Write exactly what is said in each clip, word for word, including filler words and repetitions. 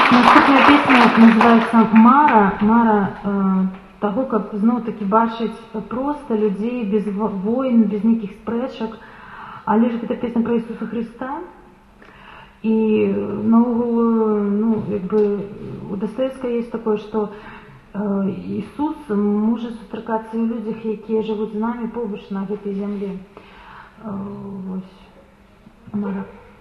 Наступная песня называется «Мара». Мара э, того, как зноў-такі бачыць проста людзей без войн, без нейкіх спрэчак. Але ж гэта песня пра Ісуса Хрыста. І наогул, ну, як бы у Дастаевскага есть такое, што э, Ісус можа сустракацца ў людзях, якія жывуць з намі побач на гэтай зямлі. Э, вось. Мара.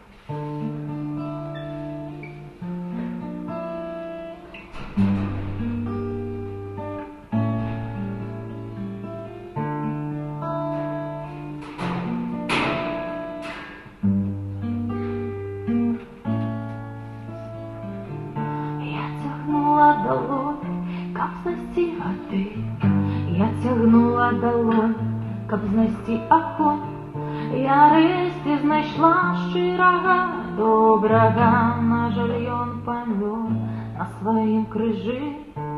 Каб знайсці вады, я цягнула далонь, каб знайсці агонь. Я рэшце знайшла шчырага, добрага, на жаль, ён памёр на сваім крыжы.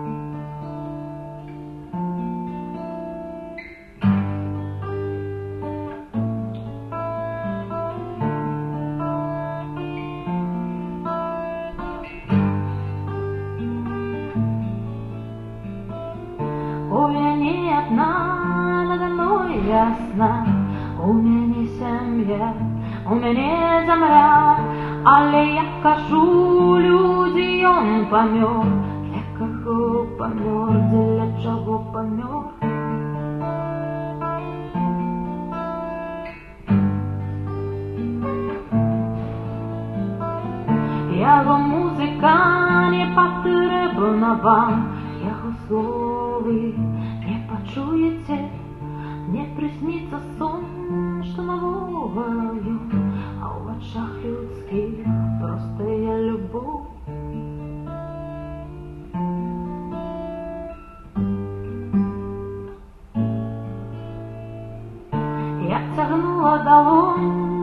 Надо мной ясна, у мяне сям'я, у мяне зямля, але я кажу, людзі, ён памёр. Для каго памёр, дзеля чаго памёр? Яго музыка не патрэбна вам, яго словы не пачуеце. Мне прыснится сон, што навогаю, а ў вачах людскіх простая любоў. Я цягнула далонь,